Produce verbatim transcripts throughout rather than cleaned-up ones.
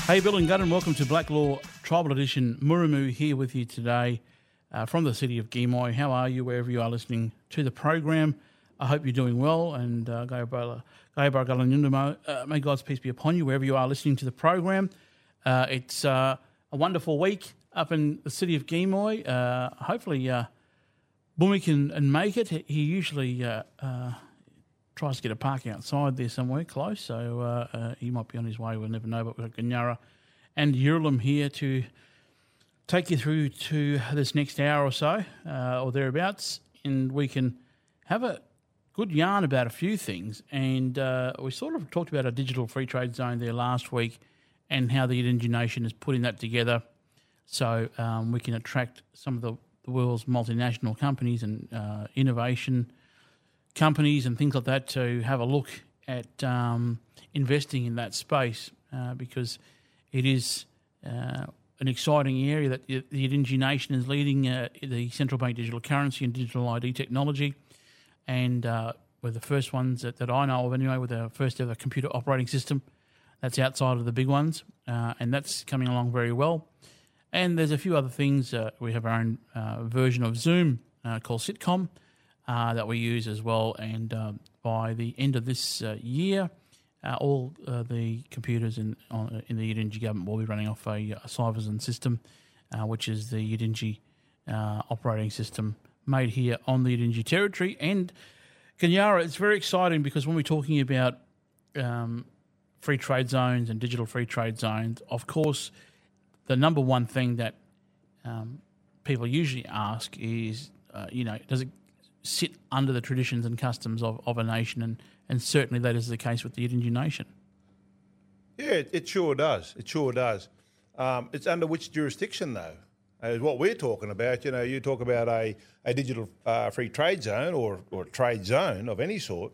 Hey, Bill and Gunn, welcome to Black Law Tribal Edition. Muramu here with you today uh, from the city of Gimoy. How are you, wherever you are listening to the program? I hope you're doing well, and uh, uh, may God's peace be upon you, wherever you are listening to the program. Uh, it's uh, a wonderful week up in the city of Gimoy. Uh, hopefully, uh, Bumi can and make it. He usually uh, uh, tries to get a parking outside there somewhere close, so uh, uh, he might be on his way. We'll never know, but we've got Ganyara and Yurlam here to take you through to this next hour or so, uh, or thereabouts, and we can have a good yarn about a few things. And uh, we sort of talked about a digital free trade zone there last week and how the Yidinji Nation is putting that together so um, we can attract some of the, the world's multinational companies and uh, innovation companies and things like that to have a look at um, investing in that space uh, because it is uh, an exciting area that the Yidinji Nation is leading uh, the central bank digital currency and digital I D technology, and uh, we're the first ones that, that I know of anyway with our first ever computer operating system that's outside of the big ones, uh, and that's coming along very well. And there's a few other things. Uh, we have our own uh, version of Zoom uh, called Sitcom, Uh, that we use as well, and uh, by the end of this uh, year, uh, all uh, the computers in uh, in the Yidinji government will be running off a, a Cyberzone system, uh, which is the Yidinji uh, operating system made here on the Yidinji territory. And Ganyara, it's very exciting because when we're talking about um, free trade zones and digital free trade zones, of course, the number one thing that um, people usually ask is, uh, you know, does it sit under the traditions and customs of, of a nation, and, and certainly that is the case with the Yidinji Nation. Yeah, it, it sure does. It sure does. Um, it's under which jurisdiction, though, is what we're talking about. You know, you talk about a, a digital uh, free trade zone or, or trade zone of any sort.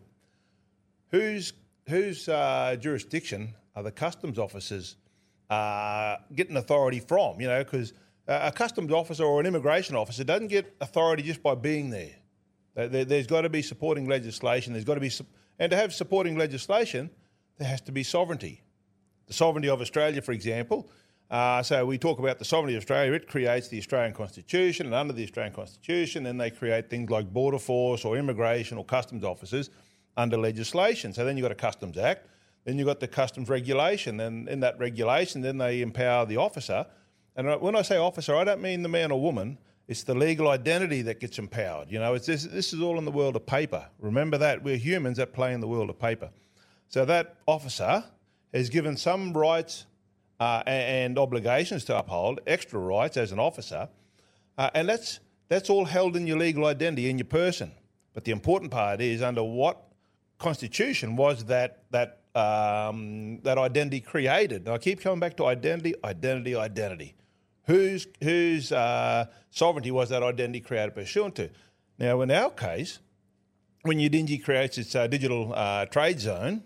Whose whose uh, jurisdiction are the customs officers uh, getting authority from? You know, because a customs officer or an immigration officer doesn't get authority just by being there. There's got to be supporting legislation. There's got to be, and to have supporting legislation, there has to be sovereignty. The sovereignty of Australia, for example. Uh, so we talk about the sovereignty of Australia. It creates the Australian Constitution, and under the Australian Constitution, then they create things like Border Force or immigration or customs officers under legislation. So then you've got a Customs Act, then you've got the Customs Regulation, and in that regulation, then they empower the officer. And when I say officer, I don't mean the man or woman. It's the legal identity that gets empowered. You know, it's this, this is all in the world of paper. Remember that. We're humans that play in the world of paper. So that officer is given some rights uh, and obligations to uphold, extra rights as an officer, uh, and that's that's all held in your legal identity, in your person. But the important part is under what constitution was that that um, that identity created? And I keep coming back to identity, identity, identity. Whose whose uh, sovereignty was that identity created pursuant to? Now, in our case, when Yidinji creates its uh, digital uh, trade zone,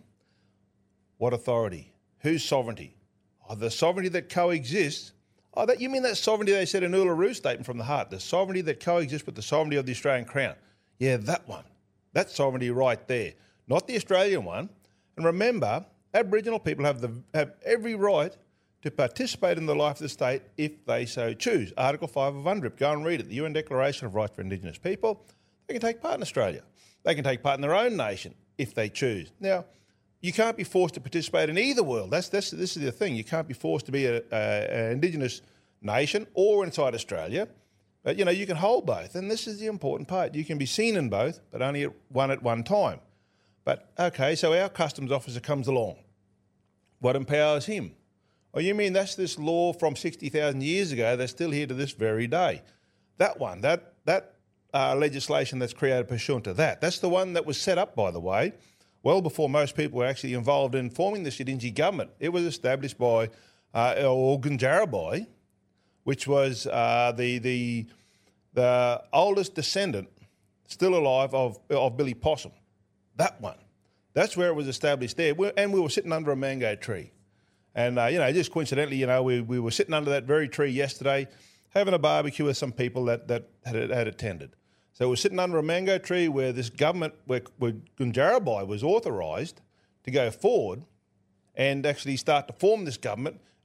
what authority? Whose sovereignty? Oh, the sovereignty that coexists. Oh, that you mean that sovereignty they said in Uluru Statement from the Heart, the sovereignty that coexists with the sovereignty of the Australian Crown. Yeah, that one. That sovereignty right there, not the Australian one. And remember, Aboriginal people have the have every right to participate in the life of the state if they so choose. Article five of UNDRIP, go and read it, the U N Declaration of Rights for Indigenous People. They can take part in Australia. They can take part in their own nation if they choose. Now, you can't be forced to participate in either world. That's, that's This is the thing. You can't be forced to be an Indigenous nation or inside Australia. But, you know, you can hold both, and this is the important part. You can be seen in both, but only at one at one time. But, okay, so our customs officer comes along. What empowers him? Oh, you mean that's this law from sixty thousand years ago that's still here to this very day? That one, that that uh, legislation that's created pursuant to that, that's the one that was set up, by the way, well before most people were actually involved in forming the Yidinji government. It was established by uh, or Gunjarabai, which was uh, the the the oldest descendant still alive of of Billy Possum. That one, that's where it was established there, we're, and we were sitting under a mango tree. And, uh, you know, just coincidentally, you know, we, we were sitting under that very tree yesterday having a barbecue with some people that, that had, had attended. So we're sitting under a mango tree where this government, where, where Gunjarabai was authorised to go forward and actually start to form this government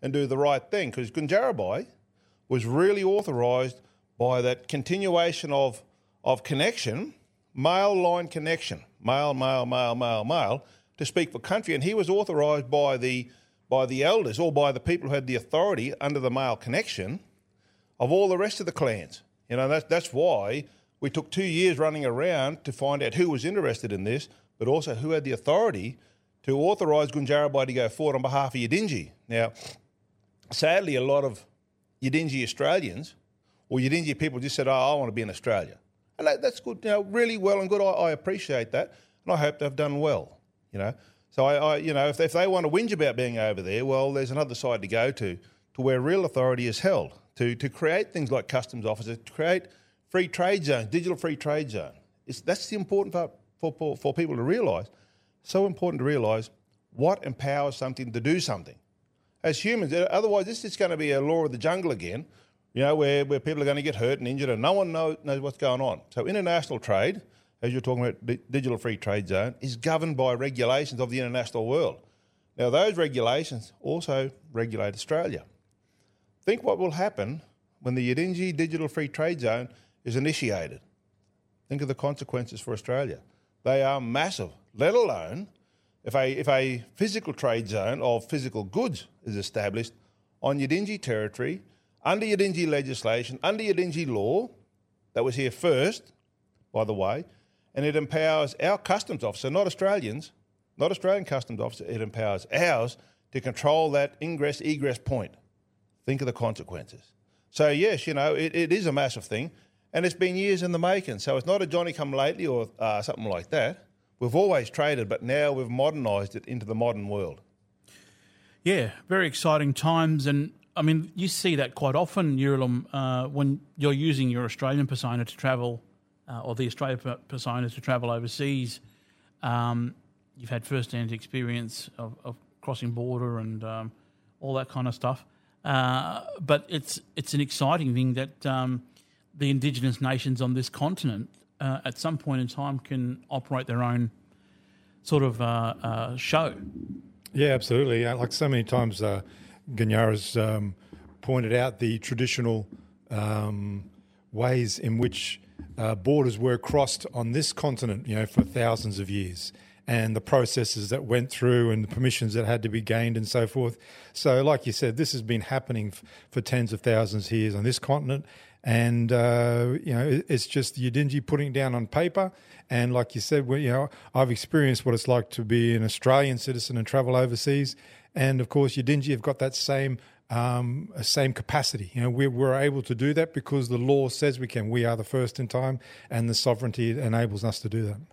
and do the right thing, because Gunjarabai was really authorised by that continuation of, of connection, male line connection, male, male, male, male, male, to speak for country. And he was authorised by the, by the elders or by the people who had the authority under the male connection of all the rest of the clans. You know, that's, that's why we took two years running around to find out who was interested in this, but also who had the authority to authorise Gunjarabai to go forward on behalf of Yidinji. Now, sadly, a lot of Yidinji Australians or Yidinji people just said, oh, I want to be in Australia. And that, that's good, you know, really well and good. I, I appreciate that, and I hope they've done well, you know. So, I, I you know, if, if they want to whinge about being over there, well, there's another side to go to, to where real authority is held, to, to create things like customs officers, to create free trade zones, digital free trade zone. It's, that's the important part for, for, for people to realise. So important to realise what empowers something to do something. As humans, otherwise this is going to be a law of the jungle again, you know, where, where people are going to get hurt and injured and no one know, knows what's going on. So international trade, as you're talking about the digital free trade zone, is governed by regulations of the international world. Now those regulations also regulate Australia. Think what will happen when the Yidinji digital free trade zone is initiated. Think of the consequences for Australia. They are massive, let alone if a, if a physical trade zone of physical goods is established on Yidinji territory, under Yidinji legislation, under Yidinji law, that was here first, by the way, and it empowers our customs officer, not Australians, not Australian customs officer, it empowers ours to control that ingress, egress point. Think of the consequences. So yes, you know, it, it is a massive thing. And it's been years in the making. So it's not a Johnny-come-lately or uh, something like that. We've always traded, but now we've modernised it into the modern world. Yeah, very exciting times. And, I mean, you see that quite often, Yurilim, uh, when you're using your Australian persona to travel, uh, or the Australian persona to travel overseas. Um, you've had first-hand experience of, of crossing border and um, all that kind of stuff. Uh, but it's it's an exciting thing that... Um, the Indigenous nations on this continent uh, at some point in time can operate their own sort of uh, uh, show. Yeah, absolutely. Uh, like so many times, uh, Ganyara's um, pointed out the traditional um, ways in which uh, borders were crossed on this continent, you know, for thousands of years, and the processes that went through and the permissions that had to be gained and so forth. So, like you said, this has been happening f- for tens of thousands of years on this continent. And, uh, you know, it's just Yidinji putting it down on paper. And like you said, well, you know, I've experienced what it's like to be an Australian citizen and travel overseas. And, of course, Yidinji have got that same um, same capacity. You know, we, we're able to do that because the law says we can. We are the first in time, and the sovereignty enables us to do that.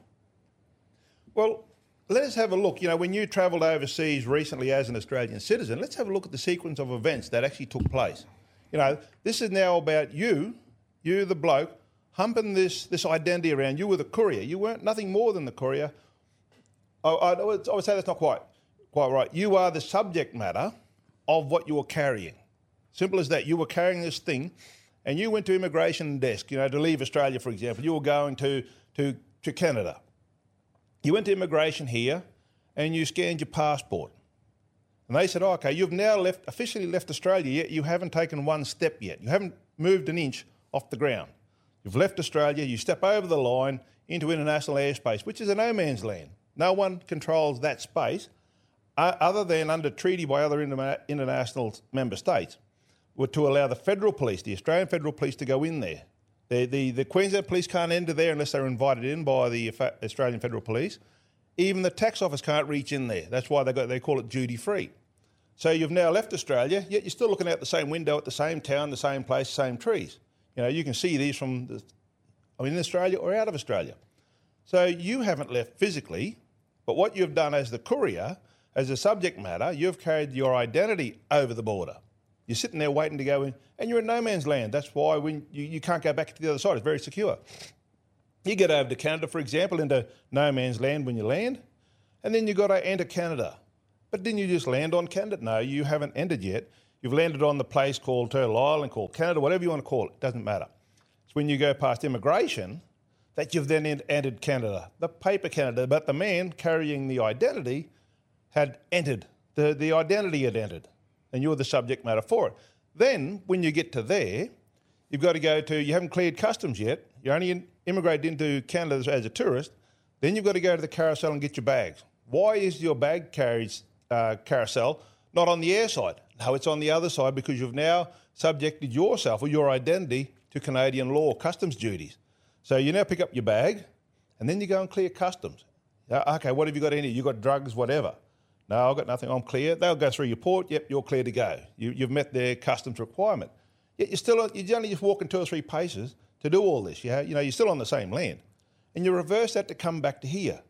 Well, let us have a look. You know, when you travelled overseas recently as an Australian citizen, let's have a look at the sequence of events that actually took place. You know, this is now about you, you the bloke, humping this, this identity around. You were the courier. You weren't nothing more than the courier. I, I, I would say that's not quite, quite right. You are the subject matter of what you were carrying. Simple as that. You were carrying this thing and you went to immigration desk, you know, to leave Australia, for example. You were going to, to, to Canada. You went to immigration here and you scanned your passport. And they said, oh, OK, you've now left, officially left Australia, yet you haven't taken one step yet. You haven't moved an inch off the ground. You've left Australia, you step over the line into international airspace, which is a no man's land. No one controls that space uh, other than under treaty by other inter- international member states, were to allow the federal police, the Australian Federal Police, to go in there. The, the, the Queensland Police can't enter there unless they're invited in by the Australian Federal Police. Even the tax office can't reach in there. That's why they got they call it duty-free. So you've now left Australia, yet you're still looking out the same window at the same town, the same place, same trees. You know, you can see these from, the, I mean, in Australia or out of Australia. So you haven't left physically, but what you've done as the courier, as a subject matter, you've carried your identity over the border. You're sitting there waiting to go in, and you're in no man's land. That's why when you, you can't go back to the other side. It's very secure. You get over to Canada, for example, into no man's land when you land, and then you've got to enter Canada. But didn't you just land on Canada? No, you haven't entered yet. You've landed on the place called Turtle Island, called Canada, whatever you want to call it. It doesn't matter. It's when you go past immigration that you've then entered Canada, the paper Canada. But the man carrying the identity had entered. The, the identity had entered. and you're the subject matter for it. Then, when you get to there, you've got to go to, you haven't cleared customs yet, you only in, immigrated into Canada as a tourist, then you've got to go to the carousel and get your bags. Why is your bag carriage uh, carousel not on the air side? No, it's on the other side because you've now subjected yourself or your identity to Canadian law, customs duties. So you now pick up your bag and then you go and clear customs. Uh, okay, what have you got in here? You've got drugs, whatever. No, I've got nothing, I'm clear. They'll go through your port, yep, you're clear to go. You, you've met their customs requirement. Yet you're still, you're only just walking two or three paces to do all this. You, have, you know, you're still on the same land. And you reverse that to come back to here.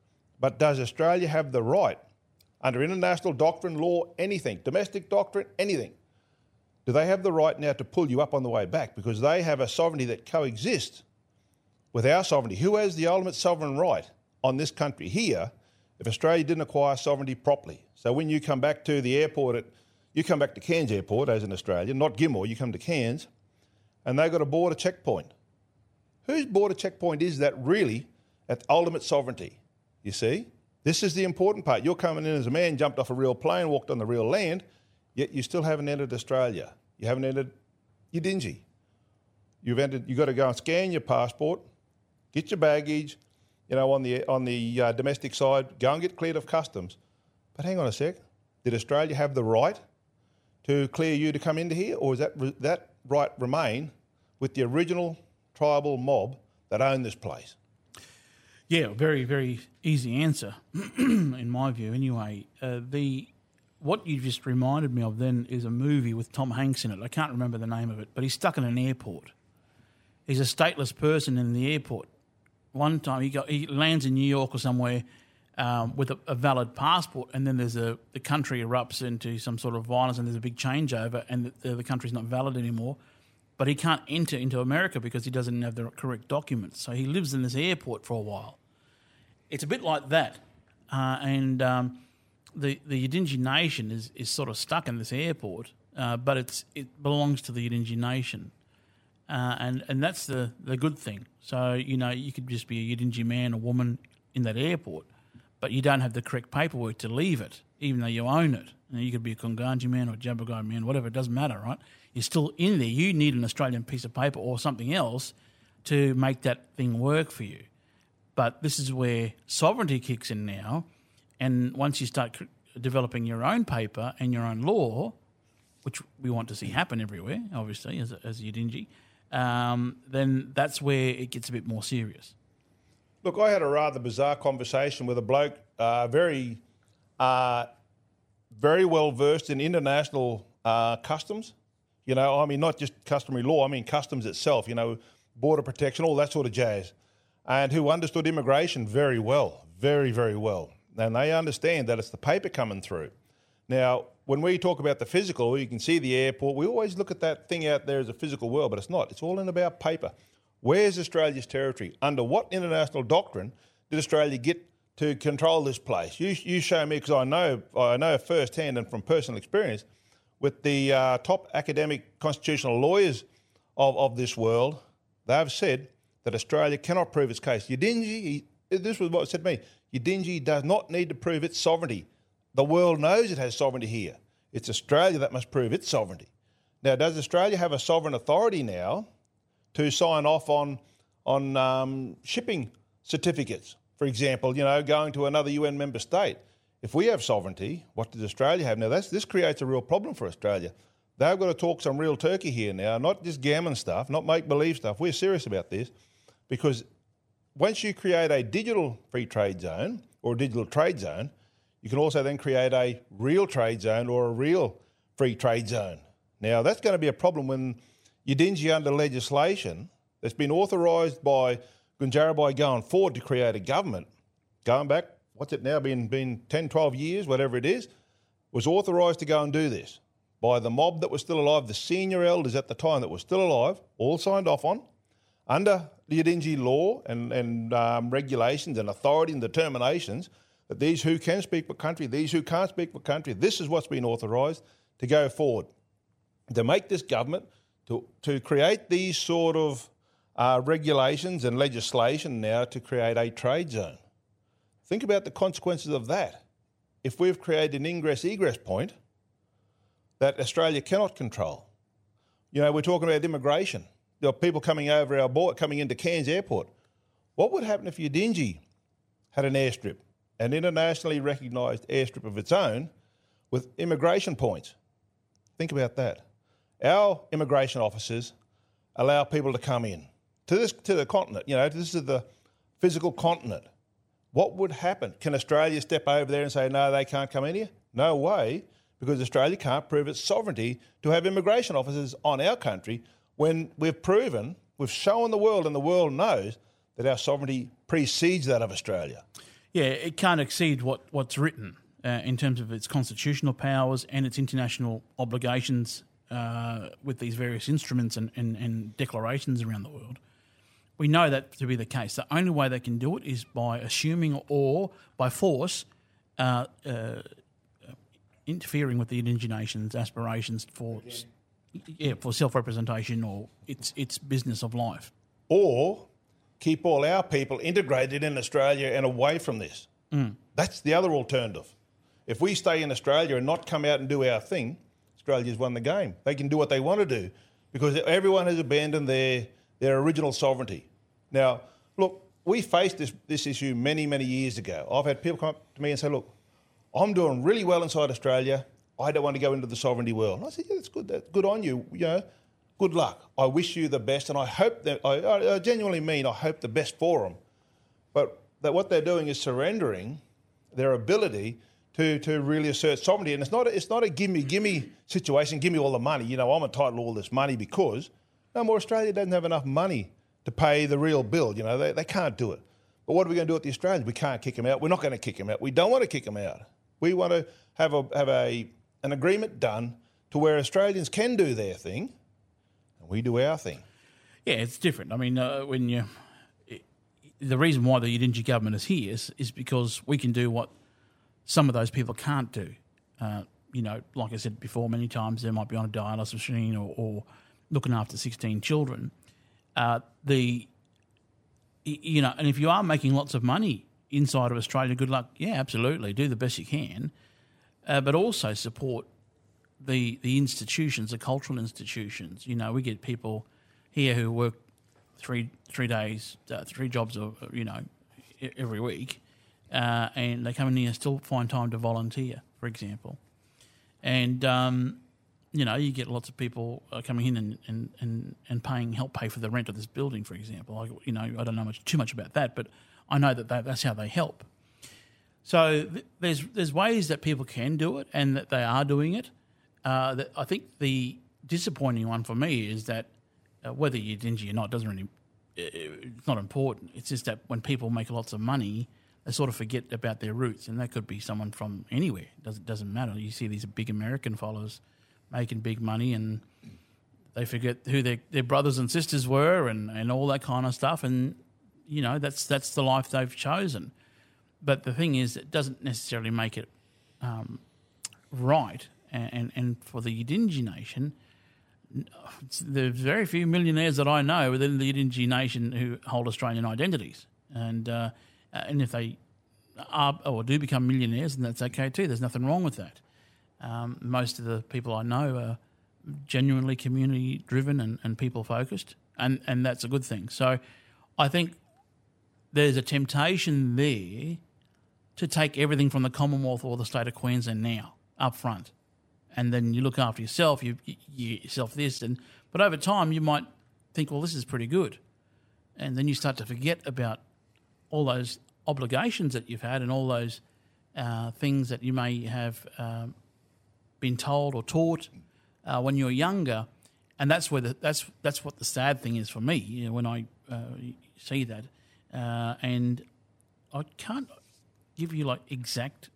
But does Australia have the right, under international doctrine, law, anything, domestic doctrine, anything, do they have the right now to pull you up on the way back? Because they have a sovereignty that coexists with our sovereignty. Who has the ultimate sovereign right on this country here if Australia didn't acquire sovereignty properly? So when you come back to the airport, at, you come back to Cairns Airport as in Australia, not Gilmore, you come to Cairns, and they've got a border checkpoint. Whose border checkpoint is that really at ultimate sovereignty? You see? This is the important part. You're coming in as a man, jumped off a real plane, walked on the real land, yet you still haven't entered Australia. You haven't entered Udingi. You've entered, you've got to go and scan your passport, get your baggage, you know, on the on the uh, domestic side, go and get cleared of customs. But hang on a sec, did Australia have the right to clear you to come into here, or is that that right remain with the original tribal mob that own this place? Yeah, very, very easy answer, in my view. Anyway, uh, the what you just reminded me of then is a movie with Tom Hanks in it. I can't remember the name of it, but he's stuck in an airport. He's a stateless person in the airport. One time he got he lands in New York or somewhere um, with a, a valid passport, and then there's a the country erupts into some sort of violence, and there's a big changeover, and the, the country's not valid anymore. But he can't enter into America because he doesn't have the correct documents. So he lives in this airport for a while. It's a bit like that, uh, and um, the the Yidinji Nation is, is sort of stuck in this airport, uh, but it's it belongs to the Yidinji Nation, uh, and and that's the, the good thing. So you know you could just be a Yidinji man or woman in that airport, but you don't have the correct paperwork to leave it, even though you own it. You know, you could be a Kunganji man or a Jabbergai man, whatever. It doesn't matter, right? You're still in there. You need an Australian piece of paper or something else to make that thing work for you. But this is where sovereignty kicks in now, and once you start developing your own paper and your own law, which we want to see happen everywhere, obviously, as a, as a Yidinji, um, then that's where it gets a bit more serious. Look, I had a rather bizarre conversation with a bloke, uh, very, uh, very well versed in international uh, customs. You know, I mean, not just customary law, I mean customs itself, you know, border protection, all that sort of jazz. And who understood immigration very well, very, very well. And they understand that it's the paper coming through. Now, when we talk about the physical, you can see the airport, we always look at that thing out there as a physical world, but it's not. It's all in about paper. Where's Australia's territory? Under what international doctrine did Australia get to control this place? You, you show me, because I know, I know firsthand and from personal experience, with the uh, top academic constitutional lawyers of, of this world, they've said that Australia cannot prove its case. Yidinji, this was what it said to me, Yidinji does not need to prove its sovereignty. The world knows it has sovereignty here. It's Australia that must prove its sovereignty. Now, does Australia have a sovereign authority now to sign off on, on um, shipping certificates? For example, you know, going to another U N member state. If we have sovereignty, what does Australia have? Now, that's, this creates a real problem for Australia. They've got to talk some real turkey here now, not just gammon stuff, not make-believe stuff. We're serious about this. Because once you create a digital free trade zone or a digital trade zone, you can also then create a real trade zone or a real free trade zone. Now, that's going to be a problem when Yidinji under legislation that's been authorised by Gunjarabai going forward to create a government, going back, what's it now, been, been ten, twelve years, whatever it is, was authorised to go and do this by the mob that was still alive, the senior elders at the time that were still alive, all signed off on, under the Yidinji law and, and um, regulations and authority and determinations, that these who can speak for country, these who can't speak for country, this is what's been authorised to go forward. To make this government, to, to create these sort of uh, regulations and legislation now to create a trade zone. Think about the consequences of that. If we've created an ingress-egress point, that Australia cannot control. You know, we're talking about immigration. There are people coming over our border, coming into Cairns Airport. What would happen if Udingi had an airstrip, an internationally recognised airstrip of its own with immigration points? Think about that. Our immigration officers allow people to come in to this to the continent. You know, this is the physical continent. What would happen? Can Australia step over there and say, no, they can't come in here? No way, because Australia can't prove its sovereignty to have immigration officers on our country when we've proven, we've shown the world, and the world knows that our sovereignty precedes that of Australia. Yeah, it can't exceed what, what's written uh, in terms of its constitutional powers and its international obligations uh, with these various instruments and, and, and declarations around the world. We know that to be the case. The only way they can do it is by assuming or by force uh, uh, interfering with the Indigenous nations' aspirations for yeah, for self-representation or its its business of life. Or keep all our people integrated in Australia and away from this. Mm. That's the other alternative. If we stay in Australia and not come out and do our thing, Australia's won the game. They can do what they want to do because everyone has abandoned their their original sovereignty. Now, look, we faced this, this issue many, many years ago. I've had people come up to me and say, look, I'm doing really well inside Australia. I don't want to go into the sovereignty world. And I said, yeah, that's good. That's good on you. You know, good luck. I wish you the best, and I hope that, I, I genuinely mean I hope the best for them. But that what they're doing is surrendering their ability to, to really assert sovereignty. And it's not a, it's not a gimme, gimme situation, give me all the money. You know, I'm entitled to all this money because... No more, Australia doesn't have enough money to pay the real bill. You know, they, they can't do it. But what are we going to do with the Australians? We can't kick them out. We're not going to kick them out. We don't want to kick them out. We want to have a have a an agreement done to where Australians can do their thing and we do our thing. Yeah, it's different. I mean, uh, when you... It, the reason why the Udingi government is here is, is because we can do what some of those people can't do. Uh, you know, like I said before many times, they might be on a dialysis machine or... or looking after sixteen children, uh, the you know, and if you are making lots of money inside of Australia, good luck. Yeah, absolutely, do the best you can, uh, but also support the the institutions, the cultural institutions. You know, we get people here who work three three days, uh, three jobs, of, you know, every week, uh, and they come in here and still find time to volunteer, for example, and. Um, You know, you get lots of people uh, coming in and, and, and, and paying, help pay for the rent of this building, for example. I, you know, I don't know much too much about that, but I know that, that that's how they help. So th- there's there's ways that people can do it and that they are doing it. Uh, that I think the disappointing one for me is that uh, whether you're dingy or not doesn't really, it's not important. It's just that when people make lots of money, they sort of forget about their roots, and that could be someone from anywhere. It doesn't, doesn't matter. You see these big American followers making big money and they forget who their, their brothers and sisters were and, and all that kind of stuff. And, you know, that's that's the life they've chosen. But the thing is, it doesn't necessarily make it um, right. And, and, and for the Udingi Nation, there's very few millionaires that I know within the Udingi Nation who hold Australian identities. And, uh, and if they are or do become millionaires, then that's okay too. There's nothing wrong with that. Um, most of the people I know are genuinely community-driven and, and people-focused, and, and that's a good thing. So I think there's a temptation there to take everything from the Commonwealth or the state of Queensland now, up front, and then you look after yourself, you, you, you yourself this, and but over time you might think, well, this is pretty good, and then you start to forget about all those obligations that you've had and all those uh, things that you may have um, been told or taught uh, when you were younger, and that's where the, that's that's what the sad thing is for me. You know, when I uh, see that, uh, and I can't give you like exact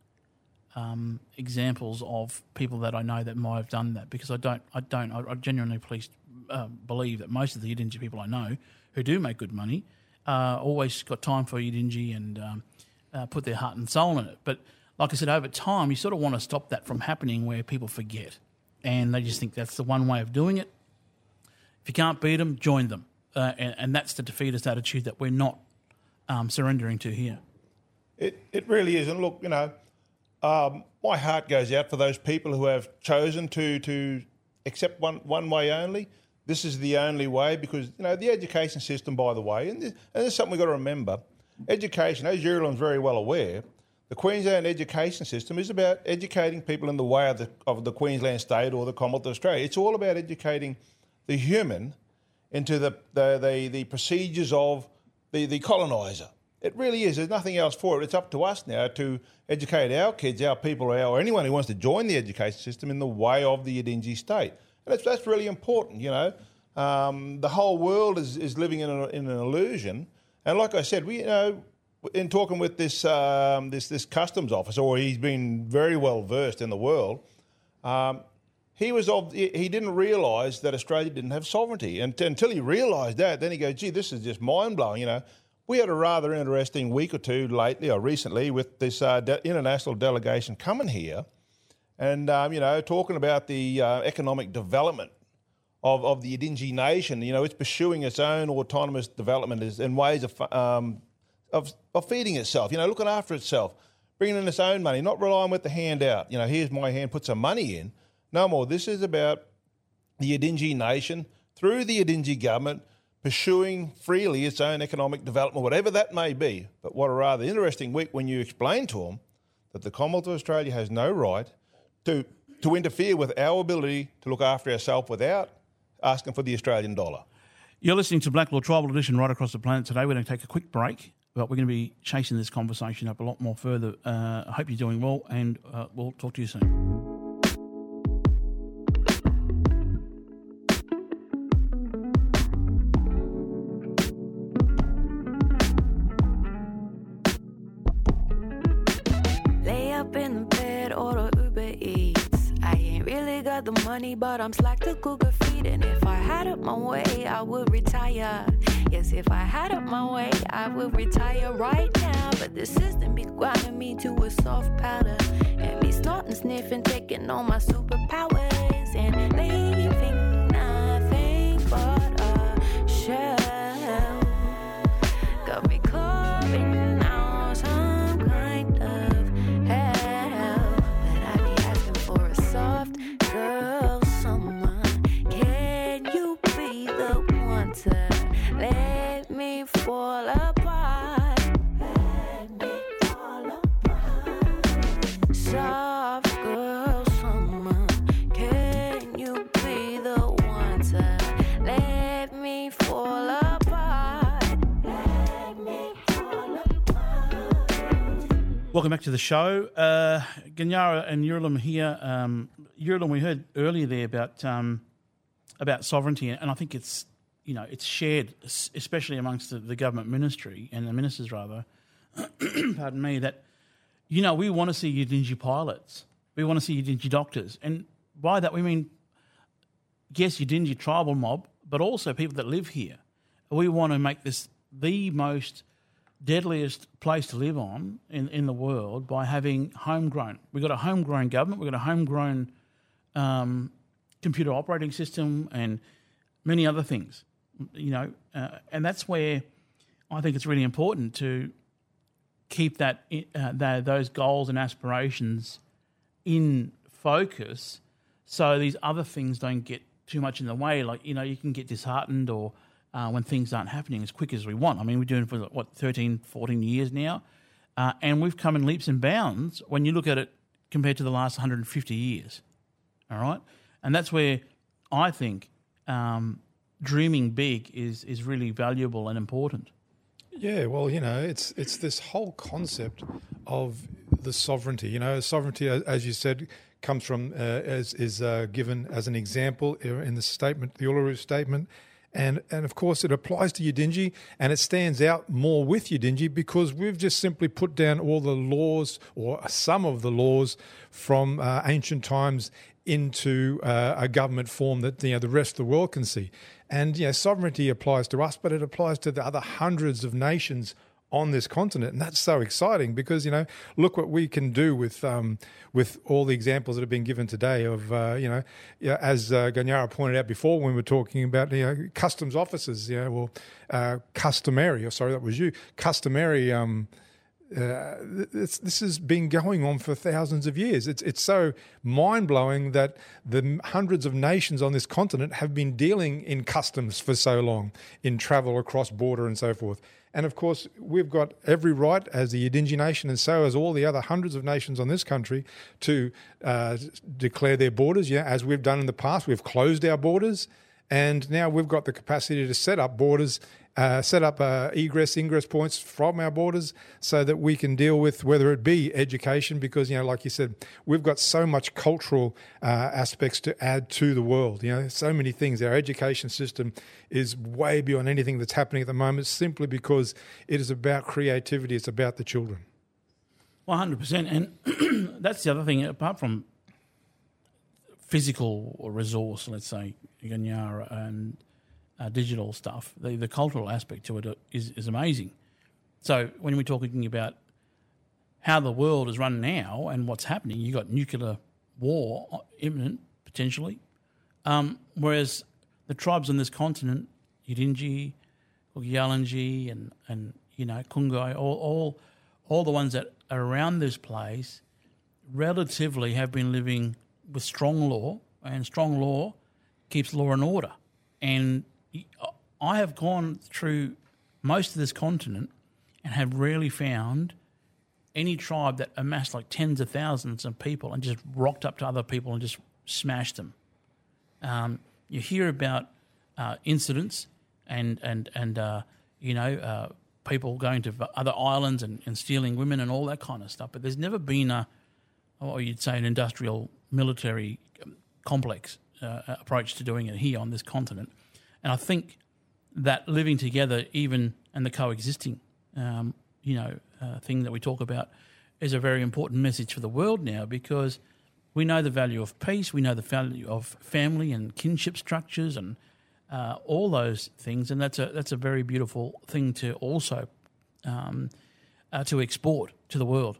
um, examples of people that I know that might have done that, because I don't. I don't. I, I genuinely please, uh, believe that most of the Udingi people I know who do make good money uh, always got time for Udingi and um, uh, put their heart and soul in it. But like I said, over time, you sort of want to stop that from happening where people forget, and they just think that's the one way of doing it. If you can't beat them, join them, uh, and, and that's the defeatist attitude that we're not um, surrendering to here. It it really is, and look, you know, um, my heart goes out for those people who have chosen to to accept one, one way only. This is the only way because, you know, the education system, by the way, and this, and this is something we've got to remember, education, as Yurilam's very well aware, the Queensland education system is about educating people in the way of the, of the Queensland state or the Commonwealth of Australia. It's all about educating the human into the, the, the, the procedures of the, the coloniser. It really is. There's nothing else for it. It's up to us now to educate our kids, our people, or anyone who wants to join the education system in the way of the Yidinji state. And that's, that's really important, you know. Um, the whole world is, is living in, a, in an illusion. And like I said, we, you know, in talking with this, um, this, this customs officer, or he's been very well versed in the world, um, he was of, he didn't realise that Australia didn't have sovereignty. And t- until he realised that, then he goes, gee, this is just mind-blowing, you know. We had a rather interesting week or two lately, or recently, with this uh, de- international delegation coming here and, um, you know, talking about the uh, economic development of, of the Yidinji nation. You know, it's pursuing its own autonomous development as, in ways of, um, of of feeding itself, you know, looking after itself, bringing in its own money, not relying with the handout. You know, here's my hand, put some money in. No more. This is about the Yidinji nation, through the Yidinji government, pursuing freely its own economic development, whatever that may be. But what a rather interesting week when you explain to them that the Commonwealth of Australia has no right to to interfere with our ability to look after ourselves without asking for the Australian dollar. You're listening to Black Law Tribal Edition right across the planet today. We're going to take a quick break, but we're going to be chasing this conversation up a lot more further. Uh, I hope you're doing well, and uh, we'll talk to you soon. The money, but I'm slack to cook a feed. And if I had it my way, I would retire. Yes, if I had it my way, I would retire right now. But the system be grinding me to a soft powder, and me snorting, sniffing, taking all my superpowers and leaving nothing but a shell. Got me clawing out some kind of hell, but I be asking for a soft girl, someone. Can you be the one to let me fall apart? Let me fall apart. Soft girl, someone. Can you be the one to let me fall apart? Let me fall apart. Welcome back to the show. Uh, Ganyara and Yurilam here. Um, Yurilam, we heard earlier there about um, about sovereignty, and I think it's you know it's shared, especially amongst the, the government ministry and the ministers rather. pardon me. That you know we want to see Yidinji pilots, we want to see Yidinji doctors, and by that we mean yes, Yidinji tribal mob, but also people that live here. We want to make this the most deadliest place to live on in, in the world by having homegrown. We've got a homegrown government, we've got a homegrown um, computer operating system and many other things, you know, uh, and that's where I think it's really important to keep that uh, the, those goals and aspirations in focus so these other things don't get too much in the way. Like, you know, you can get disheartened or Uh, when things aren't happening as quick as we want. I mean, we're doing it for, what, thirteen, fourteen years now, uh, and we've come in leaps and bounds when you look at it compared to the last one hundred fifty years, all right? And that's where I think um, dreaming big is is really valuable and important. Yeah, well, you know, it's it's this whole concept of the sovereignty. You know, sovereignty, as you said, comes from, uh, as is uh, given as an example in the statement, the Uluru Statement. And, and of course, it applies to Yidinji, and it stands out more with Yidinji because we've just simply put down all the laws, or some of the laws from uh, ancient times, into uh, a government form that, you know, the rest of the world can see. And, you know, sovereignty applies to us, but it applies to the other hundreds of nations on this continent, and that's so exciting because, you know, look what we can do with um, with all the examples that have been given today of, uh, you know, yeah, as uh, Ganyara pointed out before when we were talking about, you know, customs officers, you know, well, uh, customary, or sorry, that was you, customary um, Uh, this, this has been going on for thousands of years. It's it's so mind-blowing that the hundreds of nations on this continent have been dealing in customs for so long, in travel across border and so forth. And of course, we've got every right as the Yidinji nation, and so as all the other hundreds of nations on this country, to uh, declare their borders. Yeah, as we've done in the past, we've closed our borders, and now we've got the capacity to set up borders, uh, set up uh, egress, ingress points from our borders, so that we can deal with whether it be education, because, you know, like you said, we've got so much cultural uh, aspects to add to the world. You know, so many things. Our education system is way beyond anything that's happening at the moment, simply because it is about creativity. It's about the children. one hundred percent. And that's the other thing, apart from physical resource, let's say, Ganyara and uh, digital stuff, the, the cultural aspect to it is, is amazing. So when we're talking about how the world is run now and what's happening, you've got nuclear war imminent, potentially, um, whereas the tribes on this continent, Yidinji, Yalanji, and, and you know, Kungai, all, all, all the ones that are around this place relatively have been living with strong law, and strong law keeps law and order. And I have gone through most of this continent and have rarely found any tribe that amassed like tens of thousands of people and just rocked up to other people and just smashed them. Um, you hear about uh, incidents and and and uh, you know uh, people going to other islands and, and stealing women and all that kind of stuff, but there's never been a, or you'd say, an industrial military complex uh, approach to doing it here on this continent. And I think that living together, even and the coexisting, um, you know, uh, thing that we talk about, is a very important message for the world now, because we know the value of peace, we know the value of family and kinship structures and uh, all those things, and that's a that's a very beautiful thing to also um, uh, to export to the world.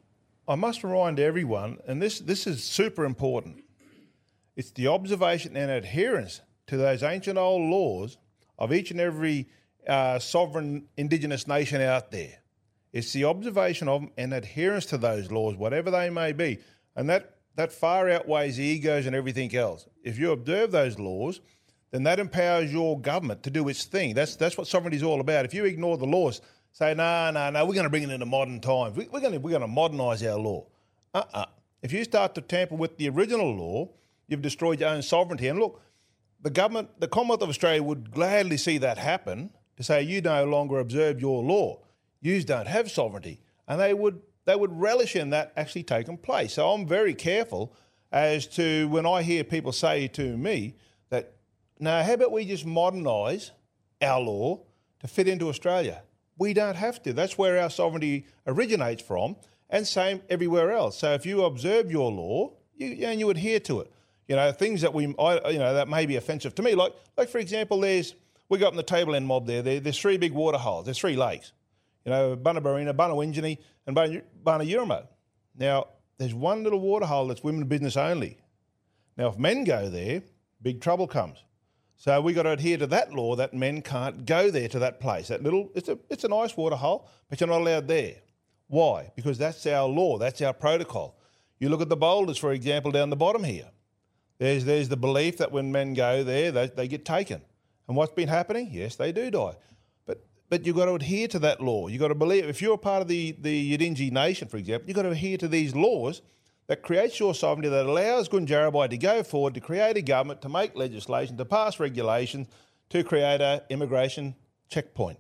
I must remind everyone, and this, this is super important, it's the observation and adherence to those ancient old laws of each and every uh, sovereign Indigenous nation out there. It's the observation of them and adherence to those laws, whatever they may be. And that, that far outweighs the egos and everything else. If you observe those laws, then that empowers your government to do its thing. That's, that's what sovereignty is all about. If you ignore the laws, say, no, no, no, we're going to bring it into modern times. We, we're going to we're going to modernise our law. Uh-uh. If you start to tamper with the original law, you've destroyed your own sovereignty. And look, the government, the Commonwealth of Australia would gladly see that happen, to say you no longer observe your law. You don't have sovereignty. And they would they would relish in that actually taking place. So I'm very careful as to when I hear people say to me that, no, how about we just modernise our law to fit into Australia? We don't have to. That's where our sovereignty originates from, and same everywhere else. So if you observe your law, you, and you adhere to it, you know, things that we, I, you know, that may be offensive to me, like, like for example, there's, we got in the Table End mob there, there, there's three big water holes, there's three lakes, you know, Bunabarina, Bunawinjini and Bunayuramo. Now, there's one little water hole that's women business only. Now, if men go there, big trouble comes. So we got to adhere to that law that men can't go there to that place. That little, it's a, it's a nice water hole, but you're not allowed there. Why? Because that's our law, that's our protocol. You look at the boulders, for example, down the bottom here. There's, there's the belief that when men go there, they, they get taken. And what's been happening? Yes, they do die. But but you've got to adhere to that law. You've got to believe, if you're a part of the, the Yidinji nation, for example, you've got to adhere to these laws that creates your sovereignty, that allows Gunjarabai to go forward, to create a government, to make legislation, to pass regulations, to create an immigration checkpoint.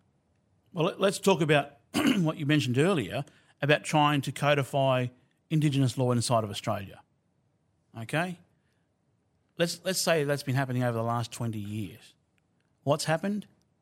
Well, let's talk about what you mentioned earlier about trying to codify Indigenous law inside of Australia. Okay? Let's let's say that's been happening over the last twenty years. What's happened?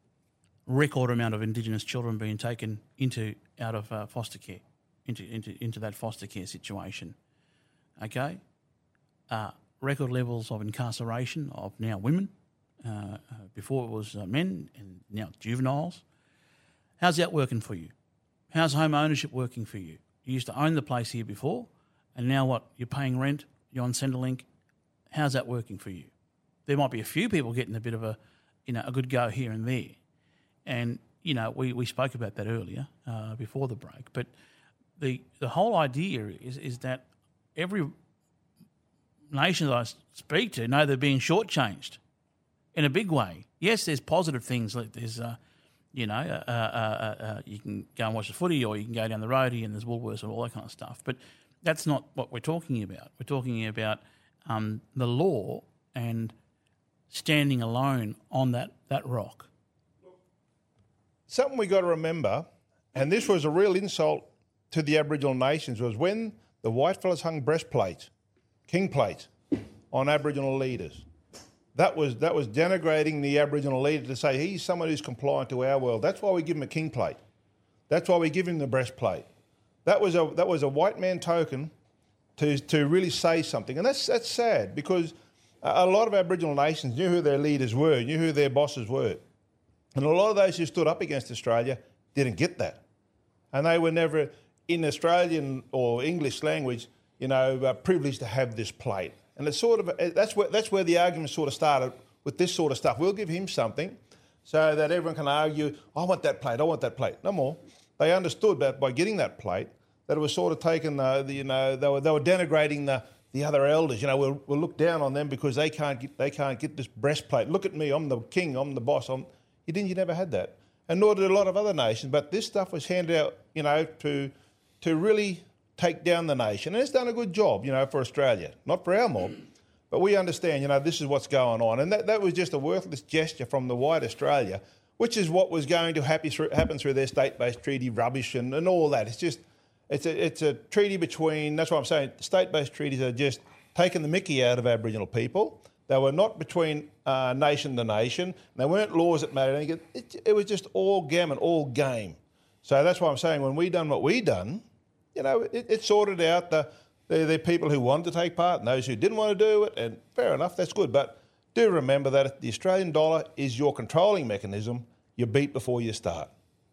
Record amount of Indigenous children being taken into out of uh, foster care, into into into that foster care situation. Okay? Uh, record levels of incarceration of now women. Uh, uh, before it was uh, men, and now juveniles. How's that working for you? How's home ownership working for you? You used to own the place here before, and now what? You're paying rent, you're on Centrelink. How's that working for you? There might be a few people getting a bit of a, you know, a good go here and there. And you know, we, we spoke about that earlier uh, before the break, but the the whole idea is is that every nation that I speak to know they're being shortchanged in a big way. Yes, there's positive things like there's, uh, you know, uh, uh, uh, uh, you can go and watch the footy, or you can go down the roadie and there's Woolworths and all that kind of stuff. But that's not what we're talking about. We're talking about um, the law and standing alone on that, that rock. Something we got to remember, and this was a real insult to the Aboriginal nations, was when the whitefellas hung breastplates, king plates, on Aboriginal leaders. That was that was denigrating the Aboriginal leader to say he's someone who's compliant to our world. That's why we give him a king plate. That's why we give him the breastplate. That was a that was a white man token to to really say something, and that's that's sad, because a lot of Aboriginal nations knew who their leaders were, knew who their bosses were. And a lot of those who stood up against Australia didn't get that. And they were never, in Australian or English language, you know, uh, privileged to have this plate. And it's sort of, that's where, that's where the argument sort of started with this sort of stuff. We'll give him something so that everyone can argue, I want that plate, I want that plate. No more. They understood that by getting that plate, that it was sort of taken, uh, the, you know, they were, they were denigrating the, the other elders. You know, we'll, we'll look down on them because they can't get, they can't get this breastplate. Look at me, I'm the king, I'm the boss. I'm, You didn't. You never had that, and nor did a lot of other nations. But this stuff was handed out, you know, to to really take down the nation, and it's done a good job, you know, for Australia, not for our mob, but we understand, you know, this is what's going on, and that, that was just a worthless gesture from the white Australia, which is what was going to happen through, happen through their state-based treaty rubbish and, and all that. It's just, it's a it's a treaty between. That's what I'm saying. State-based treaties are just taking the mickey out of Aboriginal people. They were not between uh, nation to nation. They weren't laws that mattered. It, it was just all gammon, all game. So that's why I'm saying when we done what we done, you know, it, it sorted out the, the the people who wanted to take part and those who didn't want to do it. And fair enough, that's good. But do remember that the Australian dollar is your controlling mechanism. You beat before you start.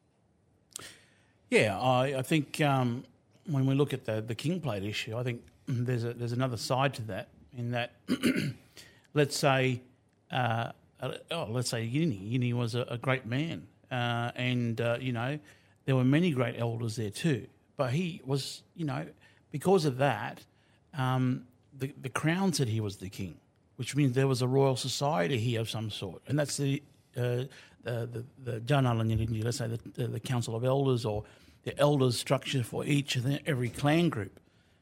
Yeah, I, I think um, when we look at the, the king plate issue, I think there's a, there's another side to that in that. Let's say, uh, oh, let's say Uni. Uni was a, a great man, uh, and uh, you know there were many great elders there too. But he was, you know, because of that, um, the the crown said he was the king, which means there was a royal society here of some sort, and that's the uh, the the, the Janal Yindi, let's say the, the the Council of Elders or the elders structure for each and every clan group.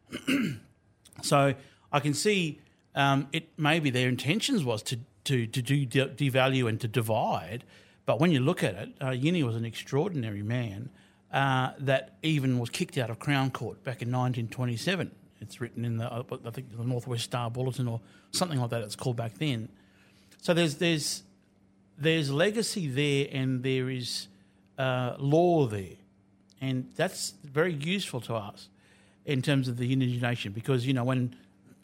So I can see. Um, it maybe their intentions was to to to do de- devalue and to divide, but when you look at it, uh, Yini was an extraordinary man uh, that even was kicked out of Crown Court back in nineteen twenty-seven. It's written in the I think the Northwest Star Bulletin or something like that. It's called back then. So there's there's there's legacy there, and there is uh, law there, and that's very useful to us in terms of the Unity Nation, because you know when.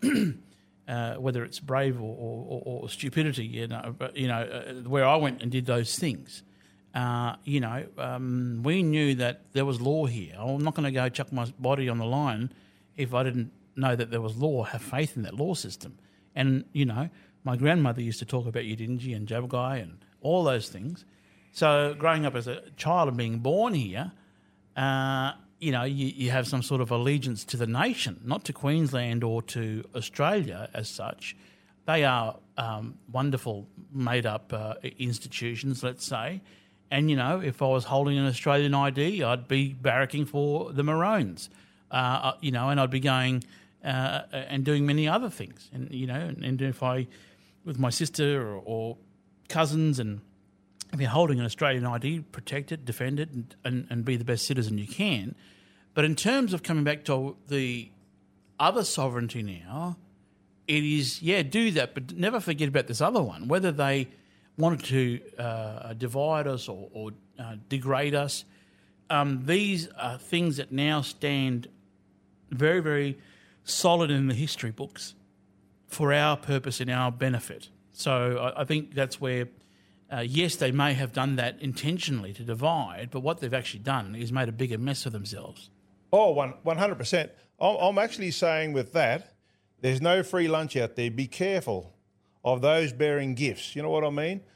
Uh, whether it's brave or, or, or stupidity, you know, but, you know, uh, where I went and did those things, uh, you know, um, we knew that there was law here. I'm not going to go chuck my body on the line if I didn't know that there was law, have faith in that law system. And, you know, my grandmother used to talk about Yidinji and Jabgai and all those things. So growing up as a child and being born here, uh, you know, you, you have some sort of allegiance to the nation, not to Queensland or to Australia as such. They are um, wonderful, made-up uh, institutions, let's say. And, you know, if I was holding an Australian I D, I'd be barracking for the Maroons, uh, you know, and I'd be going uh, and doing many other things. And, you know, and, and if I, with my sister or, or cousins, and if you're holding an Australian I D, protect it, defend it, and, and, and be the best citizen you can. But in terms of coming back to the other sovereignty now, it is, yeah, do that, but never forget about this other one, whether they wanted to uh, divide us or, or uh, degrade us. Um, these are things that now stand very, very solid in the history books for our purpose and our benefit. So I, I think that's where... Uh, yes, they may have done that intentionally to divide, but what they've actually done is made a bigger mess of themselves. Oh, one, 100%. I'm, I'm actually saying with that, there's no free lunch out there. Be careful of those bearing gifts. You know what I mean?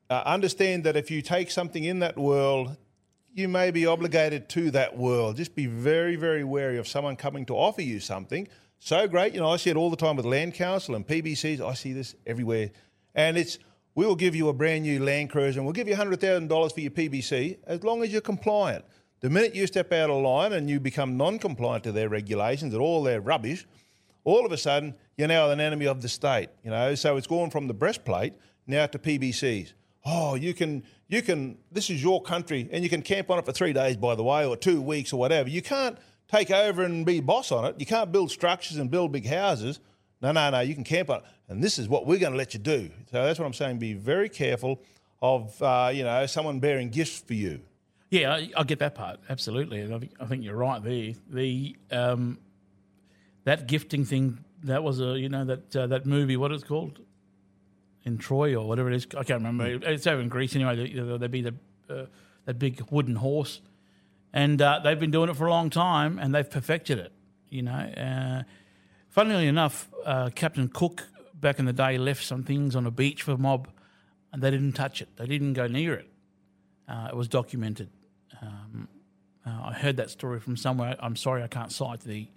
uh, understand that if you take something in that world, you may be obligated to that world. Just be very, very wary of someone coming to offer you something so great. You know, I see it all the time with Land Council and P B Cs. I see this everywhere. And it's, we will give you a brand new Land Cruiser and we'll give you one hundred thousand dollars for your P B C as long as you're compliant. The minute you step out of line and you become non-compliant to their regulations and all their rubbish, all of a sudden you're now an enemy of the state. You know, so it's gone from the breastplate now to P B Cs. Oh, you can, you can, this is your country and you can camp on it for three days, by the way, or two weeks or whatever. You can't take over and be boss on it. You can't build structures and build big houses. No, no, no, you can camp on it. And this is what we're going to let you do. So that's what I'm saying. Be very careful of, uh, you know, someone bearing gifts for you. Yeah, I, I get that part, absolutely. And I think, I think you're right there. The um, that gifting thing, that was a, you know, that uh, that movie, what is it called? In Troy or whatever it is. I can't remember. Mm. It's over in Greece anyway. There'd be the, uh, that big wooden horse. And uh, they've been doing it for a long time and they've perfected it, you know. Uh, funnily enough, uh, Captain Cook back in the day left some things on a beach for a mob and they didn't touch it. They didn't go near it. Uh, it was documented. Um, uh, I heard that story from somewhere. I'm sorry I can't cite the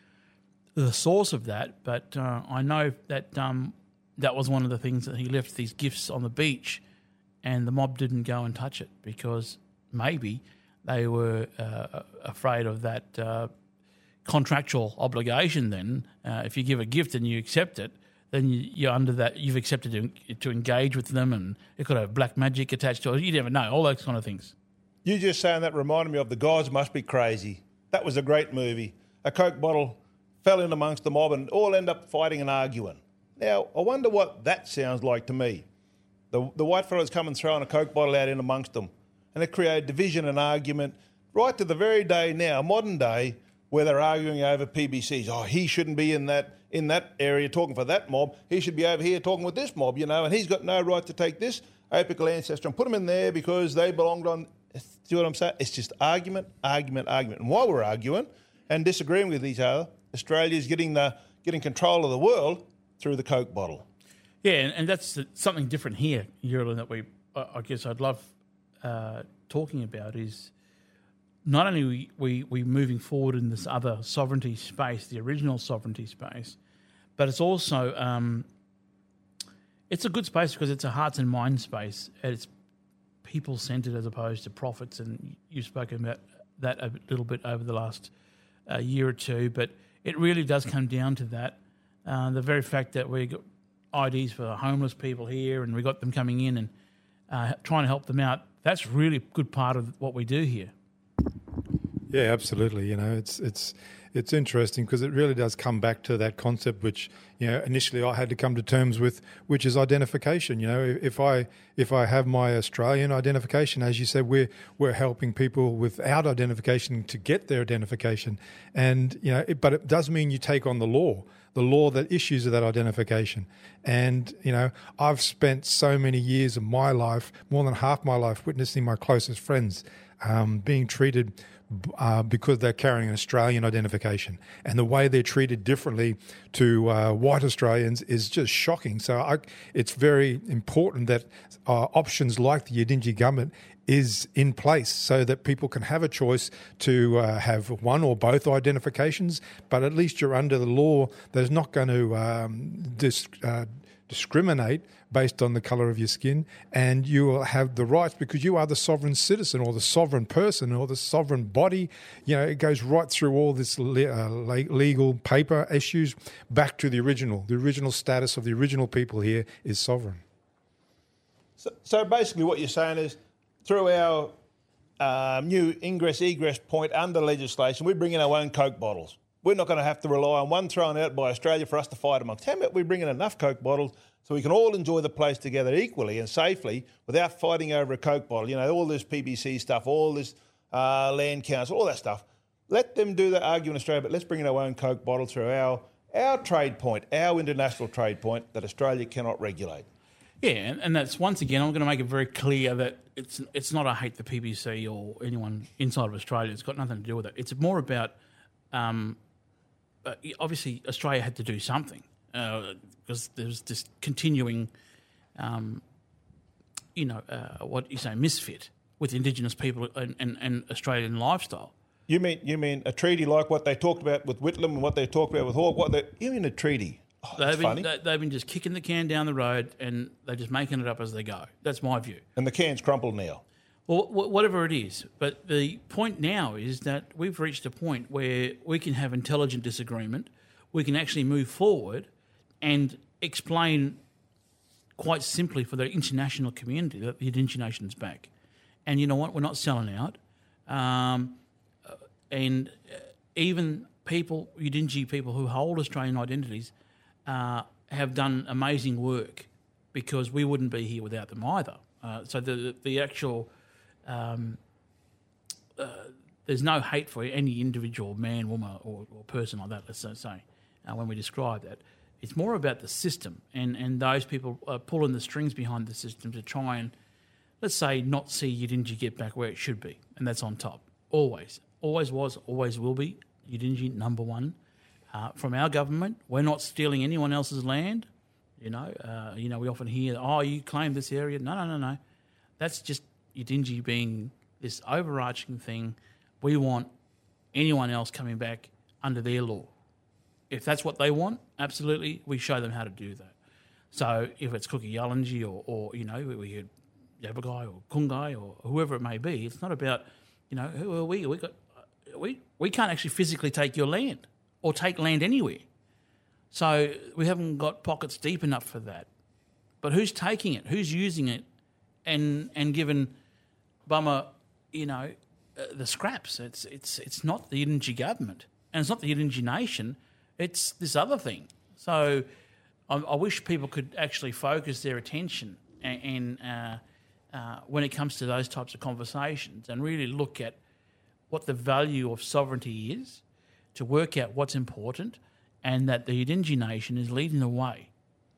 the source of that, but uh, I know that um, that was one of the things that he left these gifts on the beach and the mob didn't go and touch it because maybe they were uh, afraid of that uh, contractual obligation then. Uh, if you give a gift and you accept it, then you, you're under that, you've accepted to, to engage with them and it could have black magic attached to it. You never know, all those kind of things. You just saying that reminded me of The Gods Must Be Crazy. That was a great movie. A Coke bottle fell in amongst the mob and all end up fighting and arguing. Now, I wonder what that sounds like to me. The, the white fellas come and throwing a Coke bottle out in amongst them. And it created division and argument right to the very day now, modern day, where they're arguing over P B Cs. Oh, he shouldn't be in that in that area talking for that mob. He should be over here talking with this mob, you know, and he's got no right to take this apical ancestor and put them in there because they belonged on... See what I'm saying? It's just argument, argument, argument. And while we're arguing and disagreeing with each other, Australia's getting the getting control of the world through the Coke bottle. Yeah, and, and that's something different here, Eurolin, that we, I guess I'd love uh, talking about is not only we, we we moving forward in this other sovereignty space, the original sovereignty space, but it's also um, it's a good space because it's a hearts and minds space. It's people-centred as opposed to profits, and you've spoken about that a little bit over the last uh, year or two, but it really does come down to that. Uh, the very fact that we got I Ds for homeless people here and we got them coming in and uh, trying to help them out, that's really a good part of what we do here. Yeah, absolutely. You know, it's it's it's interesting because it really does come back to that concept which, you know, initially I had to come to terms with, which is identification. You know, if I if I have my Australian identification, as you said, we're we're helping people without identification to get their identification, and you know, it, but it does mean you take on the law, the law that issues that identification. And you know, I've spent so many years of my life, more than half my life, witnessing my closest friends um, being treated. Uh, because they're carrying an Australian identification, and the way they're treated differently to uh, white Australians is just shocking. So I, it's very important that uh, options like the Yidinji government is in place so that people can have a choice to uh, have one or both identifications, but at least you're under the law that is not going to um, dis, uh, discriminate based on the colour of your skin, and you will have the rights because you are the sovereign citizen or the sovereign person or the sovereign body. You know, it goes right through all this le- uh, legal paper issues back to the original. The original status of the original people here is sovereign. So, so basically what you're saying is through our um, new ingress-egress point under legislation, we bring in our own Coke bottles. We're not going to have to rely on one thrown out by Australia for us to fight amongst. How about we bring in enough Coke bottles so we can all enjoy the place together equally and safely without fighting over a Coke bottle? You know, all this P B C stuff, all this uh, land council, all that stuff. Let them do that argument in Australia, but let's bring in our own Coke bottle through our, our trade point, our international trade point that Australia cannot regulate. Yeah, and, and that's, once again, I'm going to make it very clear that it's it's not I hate the P B C or anyone inside of Australia. It's got nothing to do with it. It's more about... Um, Uh, obviously, Australia had to do something uh, because there's this continuing um, you know, uh, what you say, misfit with Indigenous people and, and, and Australian lifestyle. You mean you mean a treaty like what they talked about with Whitlam and what they talked about with Hawke? What they, you mean a treaty? Oh, that's they've, been, funny. they, they've been just kicking the can down the road and they're just making it up as they go. That's my view. And the can's crumpled now. Well, wh- whatever it is. But the point now is that we've reached a point where we can have intelligent disagreement. We can actually move forward and explain quite simply for the international community that the Indigenation's back. And you know what? We're not selling out. Um, and even people, Yidinji people who hold Australian identities, uh, have done amazing work because we wouldn't be here without them either. Uh, so the the actual... Um, uh, there's no hate for any individual man, woman or, or person like that, let's say, uh, when we describe that. It's more about the system and, and those people uh, pulling the strings behind the system to try and, let's say, not see Yidinji get back where it should be, and that's on top. Always. Always was, always will be. Yidinji, number one. Uh, from our government, we're not stealing anyone else's land. You know, uh, you know, we often hear, oh, you claim this area. No, no, no, no. That's just Yidinji being this overarching thing. We want anyone else coming back under their law. If that's what they want, absolutely, we show them how to do that. So if it's Kuki Yalanji or, or, you know, we get Yabagai or Kungai or whoever it may be, it's not about, you know, who are we? We got we we can't actually physically take your land or take land anywhere. So we haven't got pockets deep enough for that. But who's taking it? Who's using it and and given Bummer, you know, uh, the scraps? It's it's it's not the Yidinji government and it's not the Yidinji nation. It's this other thing. So I, I wish people could actually focus their attention and, and uh, uh, when it comes to those types of conversations and really look at what the value of sovereignty is, to work out what's important, and that the Yidinji nation is leading the way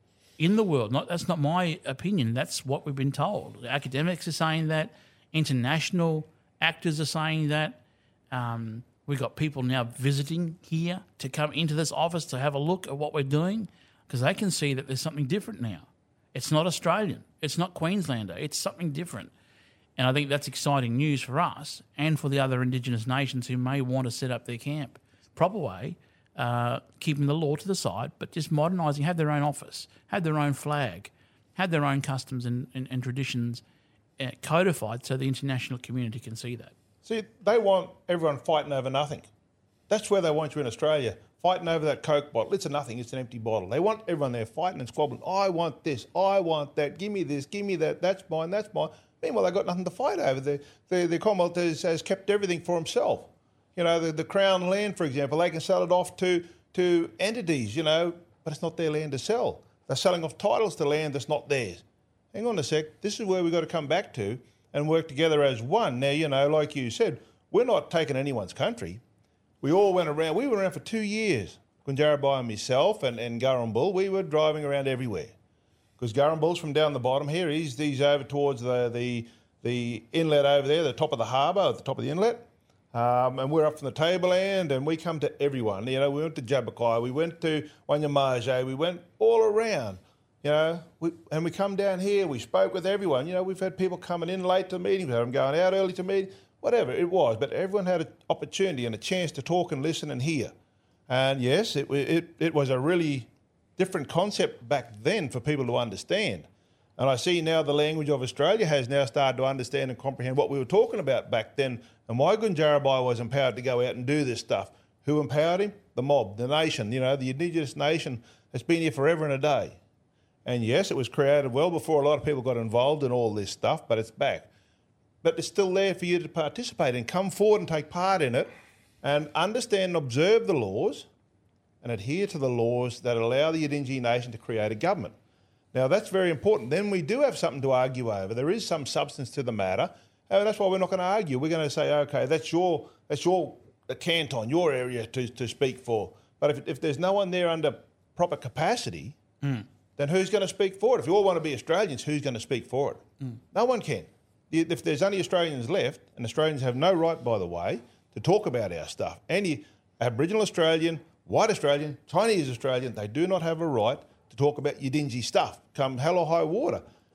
in the world. Not that's not my opinion. That's what we've been told. The academics are saying that. International actors are saying that. Um, we've got people now visiting here to come into this office to have a look at what we're doing because they can see that there's something different now. It's not Australian. It's not Queenslander. It's something different. And I think that's exciting news for us and for the other Indigenous nations who may want to set up their camp proper way, uh, keeping the law to the side, but just modernising, have their own office, have their own flag, have their own customs and, and, and traditions uh, codified so the international community can see that. See, they want everyone fighting over nothing. That's where they want you in Australia, fighting over that Coke bottle. It's a nothing, it's an empty bottle. They want everyone there fighting and squabbling. I want this, I want that, give me this, give me that, that's mine, that's mine. Meanwhile, they've got nothing to fight over. The, the, the Commonwealth has, has kept everything for himself. You know, the, the Crown land, for example, they can sell it off to, to entities, you know, but it's not their land to sell. They're selling off titles to land that's not theirs. Hang on a sec. This is where we've got to come back to and work together as one. Now, you know, like you said, we're not taking anyone's country. We all went around. We were around for two years. Gunjarabai and myself and, and Gurrumbul, we were driving around everywhere. Because Gurrumbul's from down the bottom here. He's, he's over towards the, the, the inlet over there, the top of the harbour, at the top of the inlet. Um, and we're up from the tableland and we come to everyone. You know, we went to Jabakai, we went to Wanyamaje, we went all around. You know, we, and we come down here, we spoke with everyone. You know, we've had people coming in late to meetings, we've had them going out early to meetings, whatever it was. But everyone had an opportunity and a chance to talk and listen and hear. And yes, it, it, it was a really different concept back then for people to understand. And I see now the language of Australia has now started to understand and comprehend what we were talking about back then and why Gunjarabai was empowered to go out and do this stuff. Who empowered him? The mob, the nation, you know, the Indigenous nation that's been here forever and a day. And yes, it was created well before a lot of people got involved in all this stuff, but it's back. But it's still there for you to participate in. Come forward and take part in it and understand and observe the laws and adhere to the laws that allow the Yidinji nation to create a government. Now, that's very important. Then we do have something to argue over. There is some substance to the matter, and that's why we're not going to argue. We're going to say, OK, that's your that's your canton, your area to, to speak for. But if, if there's no one there under proper capacity, mm. then who's going to speak for it? If you all want to be Australians, who's going to speak for it? Mm. No one can. If there's only Australians left, and Australians have no right, by the way, to talk about our stuff, any Aboriginal Australian, white Australian, Chinese Australian, they do not have a right to talk about Yidinji stuff, come hell or high water.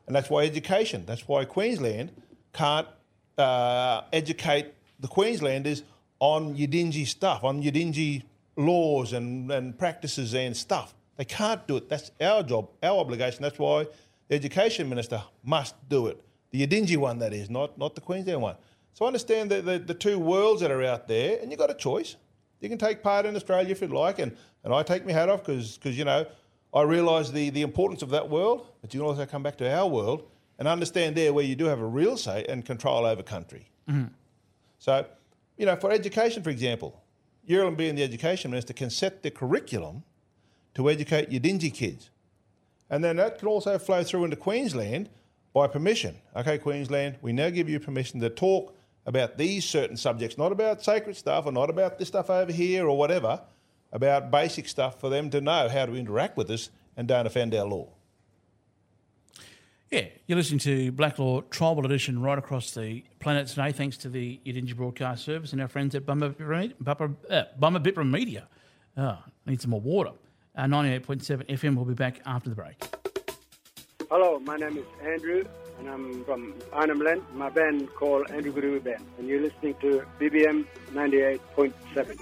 And that's why education, that's why Queensland can't uh, educate the Queenslanders on Yidinji stuff, on Yidinji laws and, and practices and stuff. They can't do it. That's our job, our obligation. That's why the Education Minister must do it. The Yidinji one, that is, not, not the Queensland one. So understand the, the, the two worlds that are out there, and you've got a choice. You can take part in Australia if you'd like, and, and I take my hat off because, you know, I realise the, the importance of that world, but you can also come back to our world and understand there where you do have a real say and control over country. Mm-hmm. So, you know, for education, for example, Yurlin being the Education Minister can set the curriculum to educate Yidinji kids. And then that can also flow through into Queensland by permission. Okay, Queensland, we now give you permission to talk about these certain subjects, not about sacred stuff or not about this stuff over here or whatever, about basic stuff for them to know how to interact with us and don't offend our law. Yeah, you're listening to Black Law Tribal Edition right across the planet today, thanks to the Yidinji Broadcast Service and our friends at Bumba Bipra Media. Oh, need some more water. Uh, ninety-eight point seven F M will be back after the break. Hello, my name is Andrew, and I'm from Arnhem Land. My band called Andrew Guru Band, and you're listening to B B M ninety-eight point seven.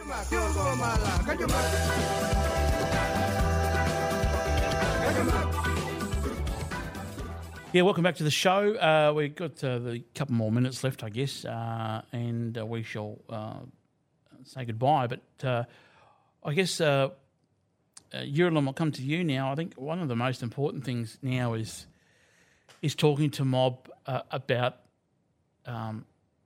Yeah, welcome back to the show. Uh, we've got uh, the couple more minutes left, I guess, uh, and uh, we shall uh, say goodbye. But uh, I guess, uh, uh, Yurlin, I'll come to you now. I think one of the most important things now is is talking to mob uh, about, um,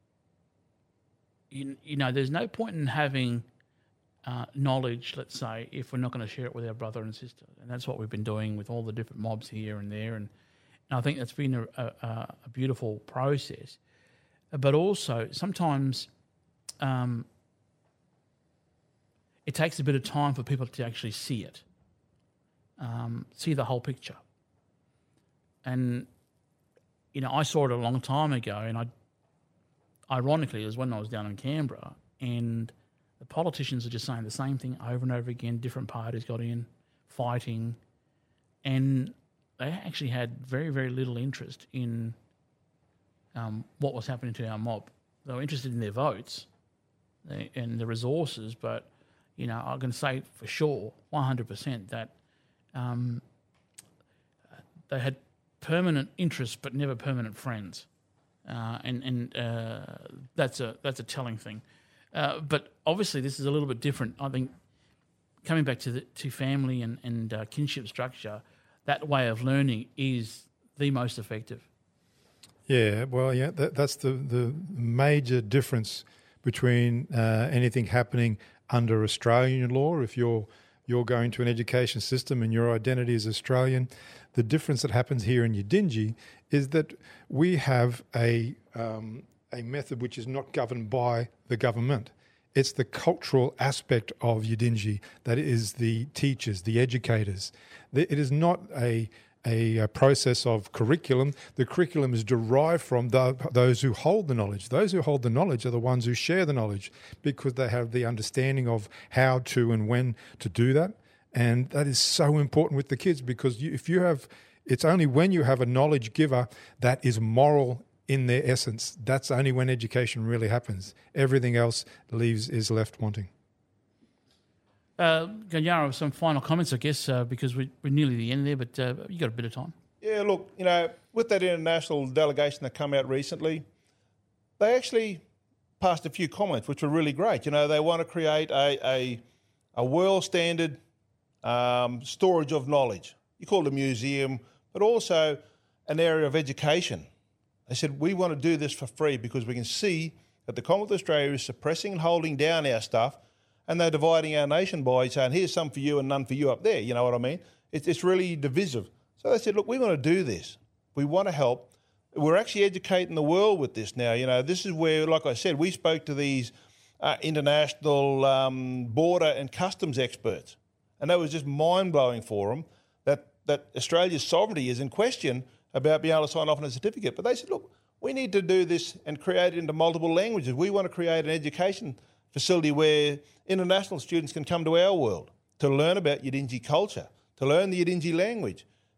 you, you know, there's no point in having uh, knowledge, let's say, if we're not going to share it with our brother and sister. And that's what we've been doing with all the different mobs here and there. And And I think that's been a, a, a beautiful process. But also, sometimes um, it takes a bit of time for people to actually see it, um, see the whole picture. And, you know, I saw it a long time ago, and I, ironically, it was when I was down in Canberra, and the politicians are just saying the same thing over and over again. Different parties got in, fighting, and they actually had very, very little interest in um, what was happening to our mob. They were interested in their votes and the resources, but, you know, I can say for sure, one hundred percent, that um, they had permanent interests but never permanent friends. Uh, and and uh, that's a that's a telling thing. Uh, but obviously this is a little bit different. I think coming back to the, to family and, and uh, kinship structure, that way of learning is the most effective. Yeah, well, yeah, that, that's the, the major difference between uh, anything happening under Australian law. If you're you're going to an education system and your identity is Australian, the difference that happens here in Yidinji is that we have a um, a method which is not governed by the government. It's the cultural aspect of Yidinji that is the teachers, the educators. It is not a, a, a process of curriculum. The curriculum is derived from the, those who hold the knowledge. Those who hold the knowledge are the ones who share the knowledge because they have the understanding of how to and when to do that. And that is so important with the kids because you, if you have, it's only when you have a knowledge giver that is moral in their essence. That's only when education really happens. Everything else leaves is left wanting. Uh, Ganyara, some final comments, I guess, uh, because we, we're nearly the end there, but uh, you got a bit of time. Yeah, look, you know, with that international delegation that come out recently, they actually passed a few comments which were really great. You know, they want to create a a, a world standard um, storage of knowledge. You call it a museum, but also an area of education. They said, we want to do this for free because we can see that the Commonwealth of Australia is suppressing and holding down our stuff and they're dividing our nation by saying, here's some for you and none for you up there. You know what I mean? It's, it's really divisive. So they said, look, we want to do this. We want to help. We're actually educating the world with this now. You know, this is where, like I said, we spoke to these uh, international um, border and customs experts, and that was just mind-blowing for them that, that Australia's sovereignty is in question about being able to sign off on a certificate. But they said, look, we need to do this and create it into multiple languages. We want to create an education facility where international students can come to our world to learn about Yidinji culture, to learn the Yidinji language.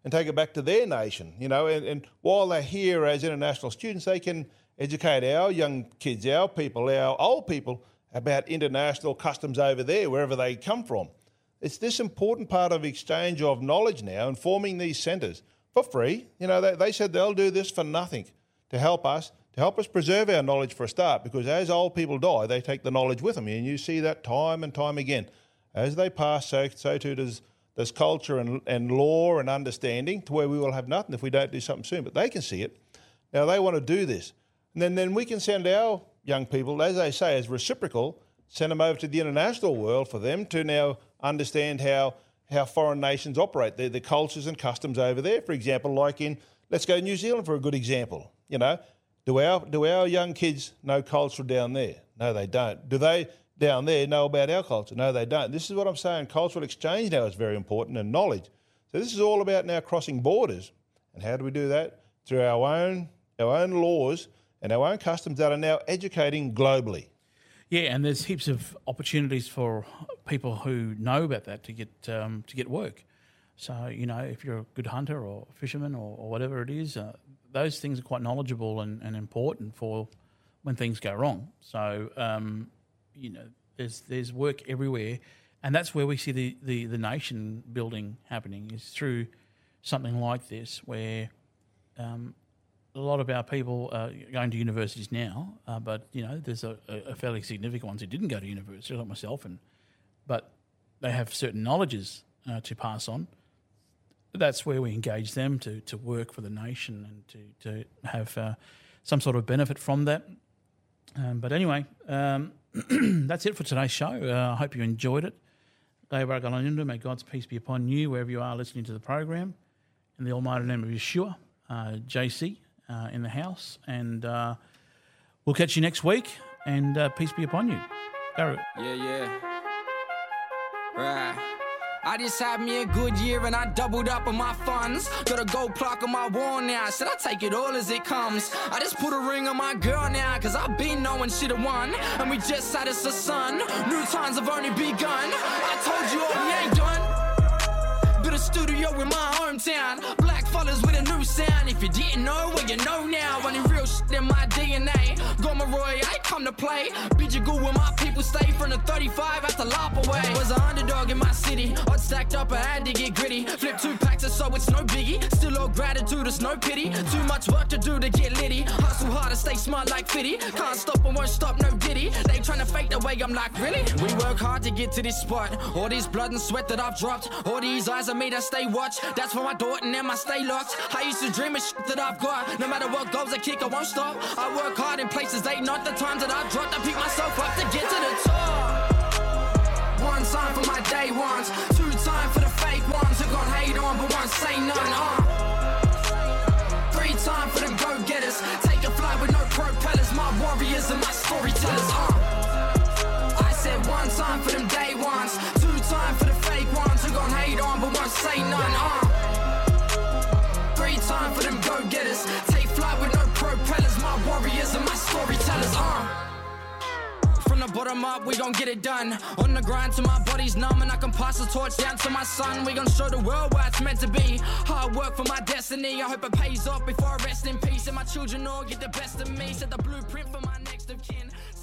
and take it back to their nation, you know, and, and while they're here as international students, they can educate our young kids, our people, our old people about international customs over there, wherever they come from. It's this important part of exchange of knowledge now and forming these centres for free. You know, they, they said they'll do this for nothing to help us, to help us preserve our knowledge for a start, because as old people die, they take the knowledge with them. And you see that time and time again. As they pass, so, so too does, does culture and, and law and understanding, to where we will have nothing if we don't do something soon. But they can see it. Now, they want to do this. And then, then we can send our young people, as they say, as reciprocal, send them over to the international world for them to now understand how how foreign nations operate, their, their cultures and customs over there. For example, like in, let's go New Zealand for a good example. You know, do our do our young kids know culture down there? No, they don't. Do they down there know about our culture? No, they don't. This is what I'm saying. Cultural exchange now is very important, and knowledge. So this is all about now crossing borders. And how do we do that? Through our own our own laws and our own customs that are now educating globally. Yeah, and there's heaps of opportunities for people who know about that to get um, to get work. So, you know, if you're a good hunter or fisherman or, or whatever it is, uh, those things are quite knowledgeable and, and important for when things go wrong. So, um, you know, there's there's work everywhere, and that's where we see the, the, the nation building happening, is through something like this, where um, a lot of our people are going to universities now, uh, but, you know, there's a, a fairly significant ones who didn't go to university, like myself, and but they have certain knowledges uh, to pass on. That's where we engage them to, to work for the nation and to, to have uh, some sort of benefit from that. Um, but anyway, um, that's it for today's show. Uh, I hope you enjoyed it. May God's peace be upon you wherever you are listening to the program. In the almighty name of Yeshua, uh, J C uh, in the house. And uh, we'll catch you next week, and uh, peace be upon you. Go. Yeah, yeah. Right. I just had me a good year and I doubled up on my funds. Got a gold plaque on my wall now. Should I take it all as it comes? I just put a ring on my girl now, cause I've been knowing she the one. And we just had us a son. New times have only begun. I told you all we ain't done. Built a studio in my hometown. Black fellas with a new sound. If you didn't know, well you know now. Running real shit in my D N A. Gomeroy, I come to play. Bijagoo where my people stay. From the thirty-five out the Lop away. Was an underdog in my city. Odds stacked up, I had to get gritty. Flip two packs or so, it's no biggie. Still all gratitude, it's no pity. Too much work to do to get litty. Hustle hard to stay smart like Fitty. Can't stop and won't stop, no diddy. They tryna fake the way I'm like, really? We work hard to get to this spot. All this blood and sweat that I've dropped. All these eyes are made I stay watch. That's for my daughter and them I stay locked. I used to dream of shit that I've got. No matter what goes I kick, I won't stop. I work hard in places they not the times that I dropped. I pick myself up to get to the top. One time for my day ones, two time for the fake ones who gon' hate on but won't say none. Uh. Three time for the go-getters, take a flight with no propellers. My warriors and my storytellers. Uh. I said one time for them day ones, two time for the fake ones who gon' hate on but won't say none. Uh. Three time for them go-getters, take flight with no propellers. My warriors and my storytellers. Uh. From the bottom up, we gon' get it done. On the grind till my body's numb, and I can pass the torch down to my son. We gon' show the world where it's meant to be. Hard work for my destiny. I hope it pays off before I rest in peace. And my children all get the best of me. Set the blueprint for my next of kin.